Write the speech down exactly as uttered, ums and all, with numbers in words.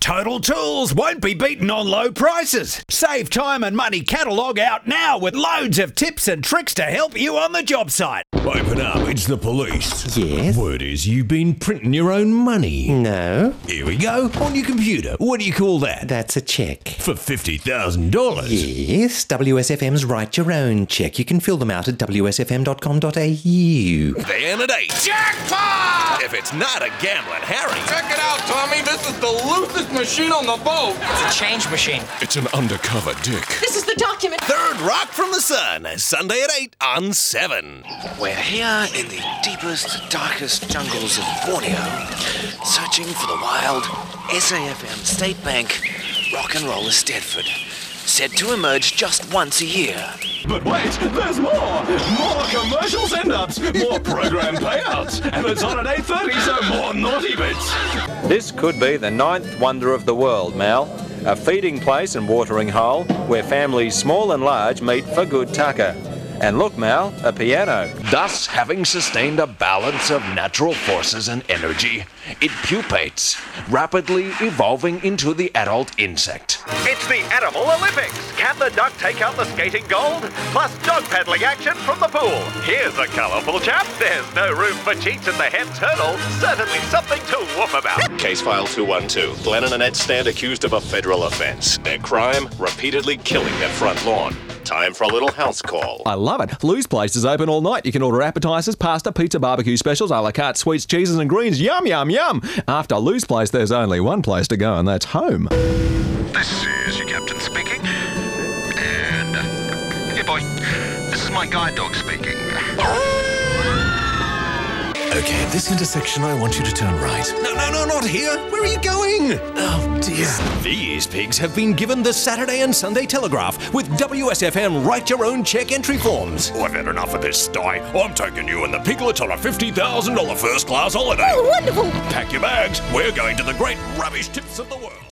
Total Tools won't be beaten on low prices. Save time and money catalogue out now with loads of tips and tricks to help you on the job site. Open up, it's the police. Yes? Word is you've been printing your own money. No. Here we go, on your computer. What do you call that? That's a check. For fifty thousand dollars? Yes, W S F M's Write Your Own check. You can fill them out at w s f m dot com dot a u. Then at eight. Jackpot! If it's not a gambling Harry. Check it out, Tommy. This is the loosest machine on the boat. It's a change machine. It's an undercover dick. This is the document. Third Rock from the Sun, Sunday at eight on seven. We're here in the deepest, darkest jungles of Borneo, searching for the wild S A F M State Bank Rock and Roller Stedford, said to emerge just once a year. But wait, there's more! More commercial send-ups, more program payouts, and it's on at eight thirty, so more naughty bits. This could be the ninth wonder of the world, Mal. A feeding place and watering hole where families small and large meet for good tucker. And look, Mal, a piano. Thus, having sustained a balance of natural forces and energy, it pupates, rapidly evolving into the adult insect. It's the Animal Olympics! Can the duck take out the skating gold? Plus dog paddling action from the pool. Here's a colourful chap. There's no room for cheats in the hen's hurdle. Certainly something to whoop about. Case file two one two. Glenn and Annette stand accused of a federal offense. Their crime, repeatedly killing their front lawn. Time for a little house call. I love it. Lou's Place is open all night. You can order appetizers, pasta, pizza, barbecue specials, a la carte, sweets, cheeses and greens. Yum, yum, yum. After Lou's Place, there's only one place to go, and that's home. This is your captain speaking. And, uh, hey boy, this is my guide dog speaking. Okay, at this intersection, I want you to turn right. No, no, no, not here. Where are you going? Oh, dear. These pigs have been given the Saturday and Sunday Telegraph with W S F M Write Your Own check entry forms. I've had enough of this sty. I'm taking you and the piglets on a fifty thousand dollars first-class holiday. Oh, wonderful. Pack your bags. We're going to the great rubbish tips of the world.